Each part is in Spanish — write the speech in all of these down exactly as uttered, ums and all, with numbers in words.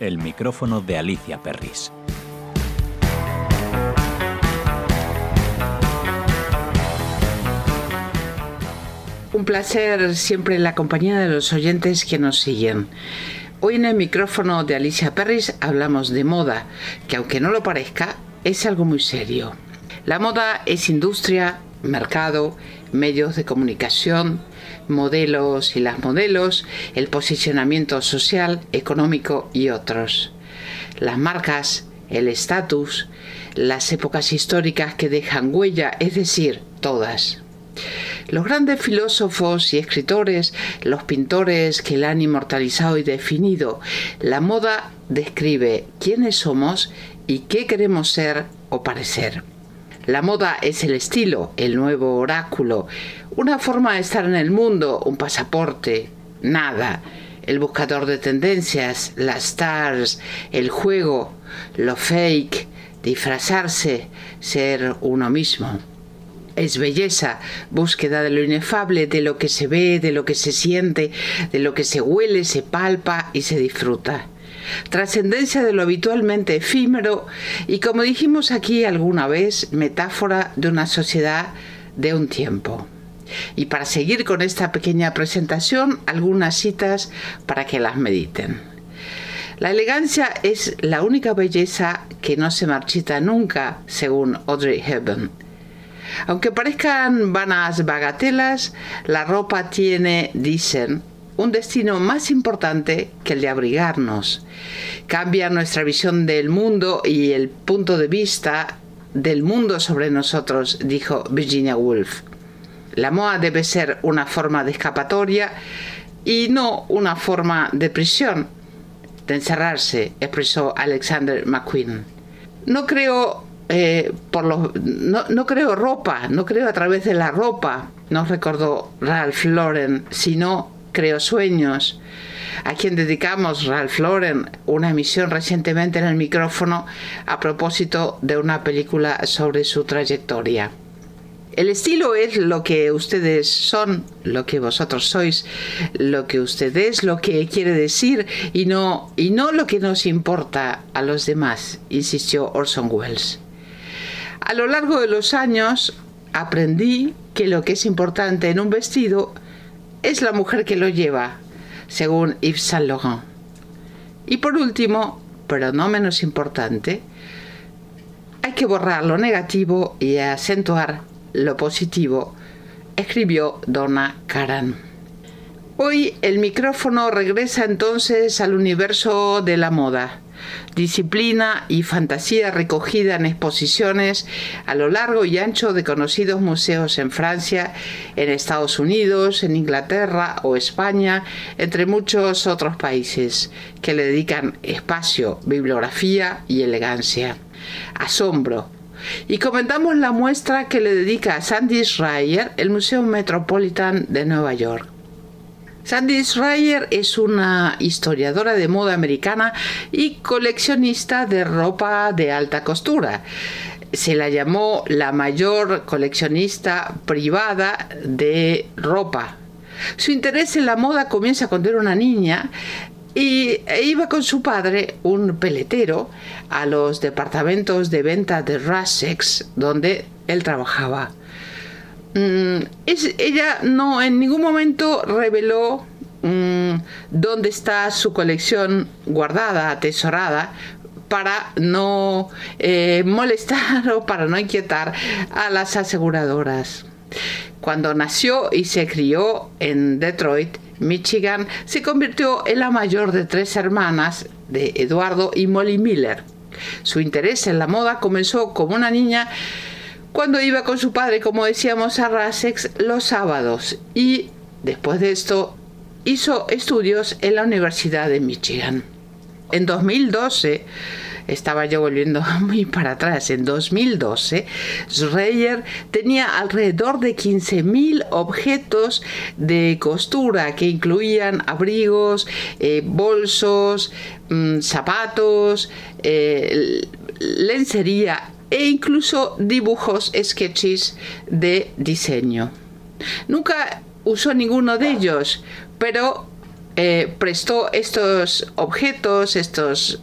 El micrófono de Alicia Perris. Un placer siempre en la compañía de los oyentes que nos siguen. Hoy en el micrófono de Alicia Perris hablamos de moda, que aunque no lo parezca, es algo muy serio. La moda es industria, mercado, medios de comunicación, modelos y las modelos, el posicionamiento social, económico y otros. Las marcas, el estatus, las épocas históricas que dejan huella, es decir, todas. Los grandes filósofos y escritores, los pintores que la han inmortalizado y definido, la moda describe quiénes somos y qué queremos ser o parecer. La moda es el estilo, el nuevo oráculo, una forma de estar en el mundo, un pasaporte, nada, el buscador de tendencias, las stars, el juego, lo fake, disfrazarse, ser uno mismo. Es belleza, búsqueda de lo inefable, de lo que se ve, de lo que se siente, de lo que se huele, se palpa y se disfruta. Trascendencia de lo habitualmente efímero y, como dijimos aquí alguna vez, metáfora de una sociedad de un tiempo. Y para seguir con esta pequeña presentación, algunas citas para que las mediten. La elegancia es la única belleza que no se marchita nunca, según Audrey Hepburn. Aunque parezcan vanas bagatelas, la ropa tiene, dicen, un destino más importante que el de abrigarnos. Cambia nuestra visión del mundo y el punto de vista del mundo sobre nosotros, dijo Virginia Woolf. La moda debe ser una forma de escapatoria y no una forma de prisión, de encerrarse, expresó Alexander McQueen. No creo Eh, por los, no, no creo ropa, no creo a través de la ropa, nos recordó Ralph Lauren, sino creo sueños, a quien dedicamos, Ralph Lauren, una emisión recientemente en el micrófono a propósito de una película sobre su trayectoria. El estilo es lo que ustedes son, lo que vosotros sois, lo que usted es, lo que quiere decir y no, y no lo que nos importa a los demás, insistió Orson Welles. A lo largo de los años aprendí que lo que es importante en un vestido es la mujer que lo lleva, según Yves Saint Laurent. Y por último, pero no menos importante, hay que borrar lo negativo y acentuar lo positivo, escribió Donna Karan. Hoy el micrófono regresa entonces al universo de la moda. Disciplina y fantasía recogida en exposiciones a lo largo y ancho de conocidos museos en Francia, en Estados Unidos, en Inglaterra o España, entre muchos otros países, que le dedican espacio, bibliografía y elegancia. Asombro. Y comentamos la muestra que le dedica a Sandy Schreier el Museo Metropolitan de Nueva York. Sandy Schreier es una historiadora de moda americana y coleccionista de ropa de alta costura. Se la llamó la mayor coleccionista privada de ropa. Su interés en la moda comienza cuando era una niña y iba con su padre, un peletero, a los departamentos de venta de Russex, donde él trabajaba. Es, ella no en ningún momento reveló mmm, dónde está su colección guardada, atesorada, para no eh, molestar o para no inquietar a las aseguradoras. Cuando nació y se crió en Detroit, Michigan, se convirtió en la mayor de tres hermanas de Eduardo y Molly Miller. Su interés en la moda comenzó como una niña cuando iba con su padre, como decíamos, a Russex los sábados, y después de esto hizo estudios en la Universidad de Michigan. En dos mil doce, estaba yo volviendo muy para atrás, en dos mil doce, Schreier tenía alrededor de quince mil objetos de costura que incluían abrigos, eh, bolsos, mmm, zapatos, eh, lencería e incluso dibujos, sketches de diseño. Nunca usó ninguno de ellos, pero eh, prestó estos objetos, estos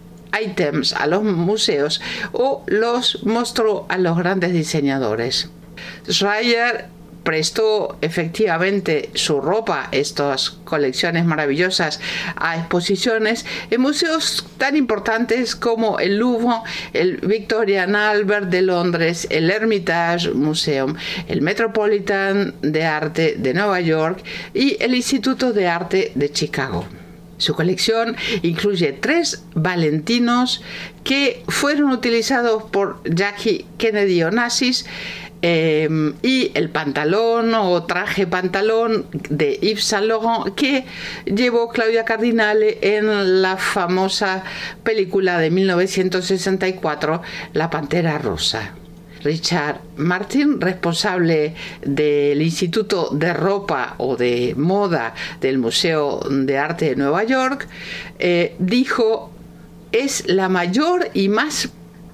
ítems a los museos o los mostró a los grandes diseñadores. Schreier prestó efectivamente su ropa, estas colecciones maravillosas, a exposiciones en museos tan importantes como el Louvre, el Victorian Albert de Londres, el Hermitage Museum, el Metropolitan de Arte de Nueva York y el Instituto de Arte de Chicago. Su colección incluye tres Valentinos que fueron utilizados por Jackie Kennedy Onassis, eh, y el pantalón o traje pantalón de Yves Saint Laurent que llevó Claudia Cardinale en la famosa película de mil novecientos sesenta y cuatro, La Pantera Rosa. Richard Martin, responsable del Instituto de Ropa o de Moda del Museo de Arte de Nueva York, eh, dijo: es la mayor y más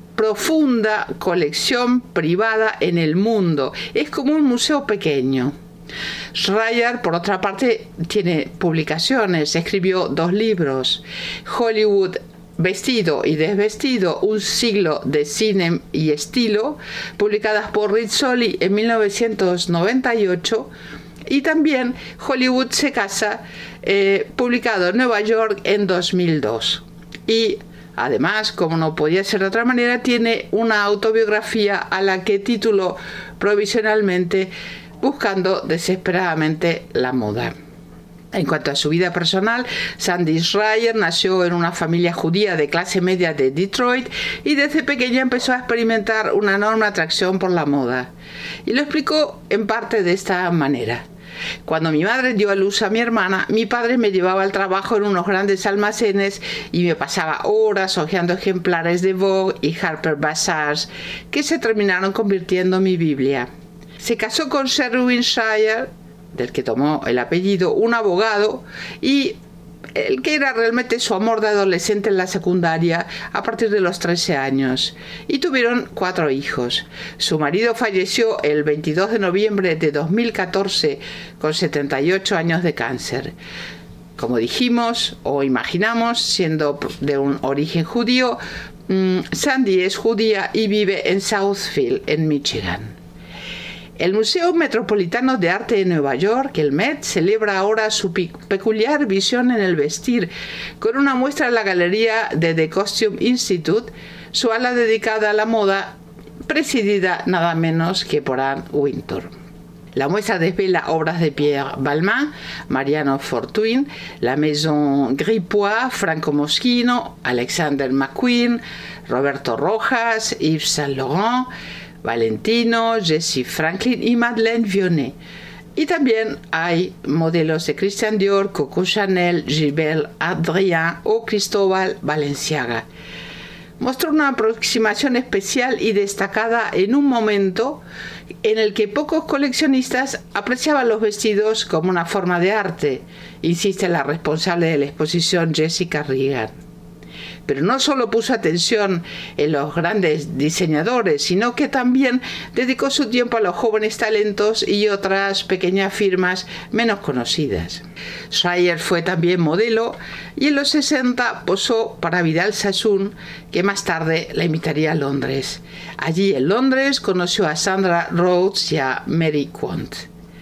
profunda colección privada en el mundo. Es como un museo pequeño. Schreier, por otra parte, tiene publicaciones. Escribió dos libros: Hollywood, Vestido y Desvestido, un siglo de cine y estilo, publicadas por Rizzoli en mil novecientos noventa y ocho, y también Hollywood se casa, eh, publicado en Nueva York en dos mil dos. Y además, como no podía ser de otra manera, tiene una autobiografía a la que tituló provisionalmente Buscando desesperadamente la moda. En cuanto a su vida personal, Sandy Schreier nació en una familia judía de clase media de Detroit y desde pequeña empezó a experimentar una enorme atracción por la moda. Y lo explicó en parte de esta manera: cuando mi madre dio a luz a mi hermana, mi padre me llevaba al trabajo en unos grandes almacenes y me pasaba horas hojeando ejemplares de Vogue y Harper Bazaar que se terminaron convirtiendo en mi Biblia. Se casó con Sherwin Schreier, del que tomó el apellido, un abogado, y el que era realmente su amor de adolescente en la secundaria a partir de los trece años, y tuvieron cuatro hijos. Su marido falleció el veintidós de noviembre de dos mil catorce con setenta y ocho años de cáncer. Como dijimos o imaginamos, siendo de un origen judío, Sandy es judía y vive en Southfield, en Michigan. El Museo Metropolitano de Arte de Nueva York, el Met, celebra ahora su peculiar visión en el vestir, con una muestra en la galería de The Costume Institute, su ala dedicada a la moda, presidida nada menos que por Anne Wintour. La muestra desvela obras de Pierre Balmain, Mariano Fortuyn, la Maison Gripois, Franco Moschino, Alexander McQueen, Roberto Rojas, Yves Saint Laurent, Valentino, Jessie Franklin y Madeleine Vionnet. Y también hay modelos de Christian Dior, Coco Chanel, Gilbert Adrien o Cristóbal Balenciaga. Mostró una aproximación especial y destacada en un momento en el que pocos coleccionistas apreciaban los vestidos como una forma de arte, insiste la responsable de la exposición, Jessica Regan. Pero no solo puso atención en los grandes diseñadores, sino que también dedicó su tiempo a los jóvenes talentos y otras pequeñas firmas menos conocidas. Schreier fue también modelo y en los sesenta posó para Vidal Sassoon, que más tarde la invitaría a Londres. Allí en Londres conoció a Sandra Rhodes y a Mary Quant.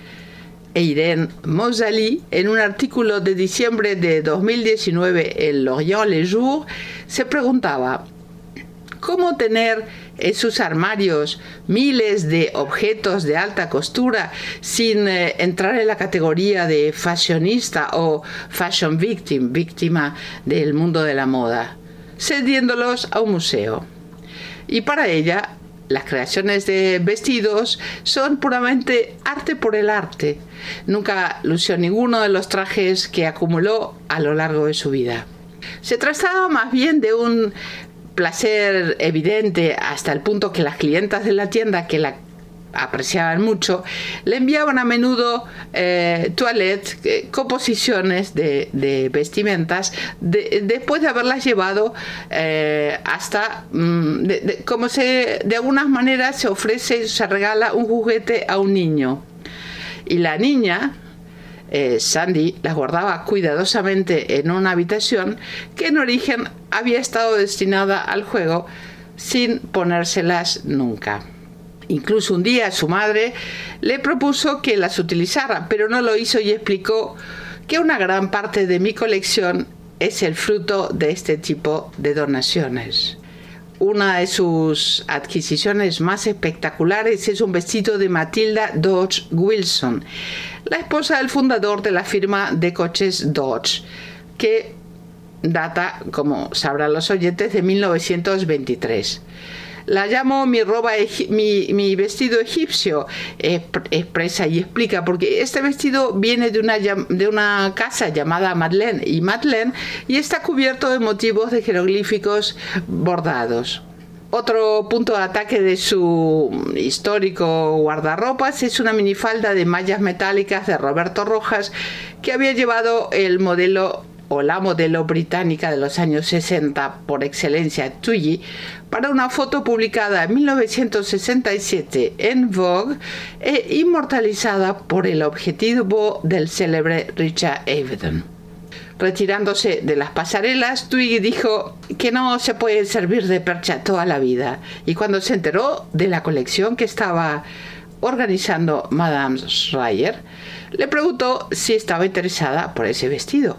E Irene Mossali, en un artículo de diciembre de dos mil diecinueve en L'Orient Le Jour, se preguntaba cómo tener en sus armarios miles de objetos de alta costura sin eh, entrar en la categoría de fashionista o fashion victim, víctima del mundo de la moda, cediéndolos a un museo. Y para ella, las creaciones de vestidos son puramente arte por el arte. Nunca lució ninguno de los trajes que acumuló a lo largo de su vida. Se trataba más bien de un placer evidente, hasta el punto que las clientas de la tienda, que la apreciaban mucho, le enviaban a menudo eh, toilettes, eh, composiciones de, de vestimentas de, después de haberlas llevado eh, hasta mm, de, de, como se de algunas maneras se ofrece, se regala un juguete a un niño, y la niña Eh, Sandy las guardaba cuidadosamente en una habitación que en origen había estado destinada al juego sin ponérselas nunca. Incluso un día su madre le propuso que las utilizara, pero no lo hizo y explicó que una gran parte de mi colección es el fruto de este tipo de donaciones. Una de sus adquisiciones más espectaculares es un vestido de Matilda Dodge Wilson, la esposa del fundador de la firma de coches Dodge, que data, como sabrán los oyentes, de mil novecientos veintitrés. La llamo mi, roba, mi, mi vestido egipcio, expresa y explica, porque este vestido viene de una, de una casa llamada Madeleine y Madeleine y está cubierto de motivos de jeroglíficos bordados. Otro punto de ataque de su histórico guardarropas es una minifalda de mallas metálicas de Roberto Rojas que había llevado el modelo o la modelo británica de los años sesenta por excelencia, Twiggy, para una foto publicada en mil novecientos sesenta y siete en Vogue e inmortalizada por el objetivo del célebre Richard Avedon. Retirándose de las pasarelas, Twiggy dijo que no se puede servir de percha toda la vida, y cuando se enteró de la colección que estaba organizando Madame Schreier, le preguntó si estaba interesada por ese vestido.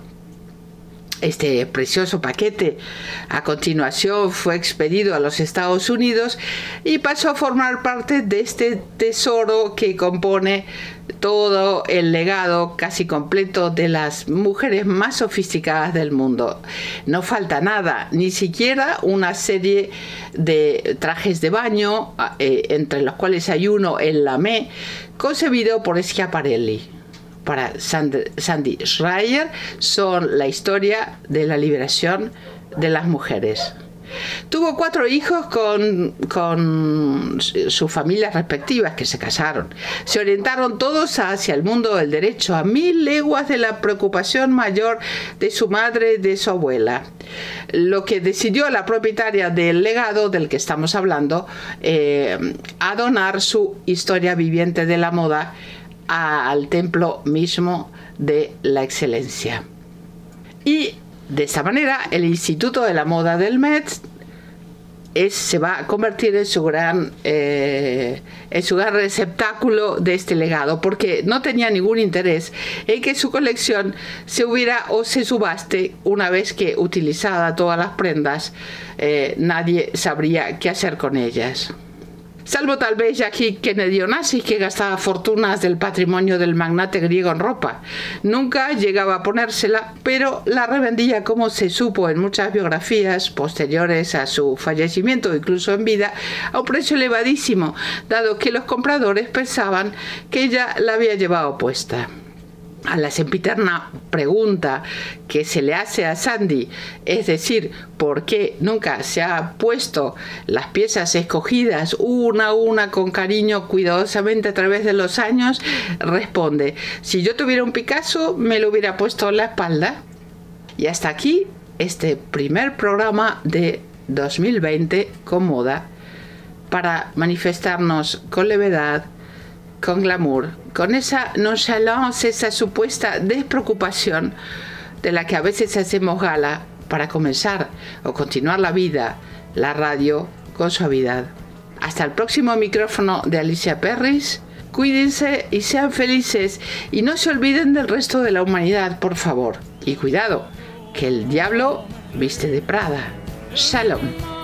Este precioso paquete a continuación fue expedido a los Estados Unidos y pasó a formar parte de este tesoro que compone todo el legado casi completo de las mujeres más sofisticadas del mundo. No falta nada, ni siquiera una serie de trajes de baño, eh, entre los cuales hay uno, el Lamé, concebido por Schiaparelli. Para Sandy Schreier son la historia de la liberación de las mujeres. Tuvo cuatro hijos con, con sus familias respectivas que se casaron. Se orientaron todos hacia el mundo del derecho, a mil leguas de la preocupación mayor de su madre y de su abuela. Lo que decidió la propietaria del legado del que estamos hablando, eh, a donar su historia viviente de la moda al templo mismo de la excelencia. Y de esta manera el Instituto de la Moda del Met es, se va a convertir en su gran eh, en su gran receptáculo de este legado, porque no tenía ningún interés en que su colección se hubiera o se subaste. Una vez que utilizada todas las prendas, eh, nadie sabría qué hacer con ellas. Salvo tal vez Jackie Kennedy Onassis, que gastaba fortunas del patrimonio del magnate griego en ropa. Nunca llegaba a ponérsela, pero la revendía, como se supo en muchas biografías posteriores a su fallecimiento, incluso en vida, a un precio elevadísimo, dado que los compradores pensaban que ella la había llevado puesta. A la sempiterna pregunta que se le hace a Sandy, es decir, ¿por qué nunca se ha puesto las piezas escogidas una a una con cariño, cuidadosamente a través de los años? Responde: si yo tuviera un Picasso, me lo hubiera puesto en la espalda. Y hasta aquí este primer programa de dos mil veinte con moda, para manifestarnos con levedad, con glamour, con esa nonchalance, esa supuesta despreocupación de la que a veces hacemos gala para comenzar o continuar la vida, la radio, con suavidad. Hasta el próximo micrófono de Alicia Perris. Cuídense y sean felices, y no se olviden del resto de la humanidad, por favor. Y cuidado, que el diablo viste de Prada. Shalom.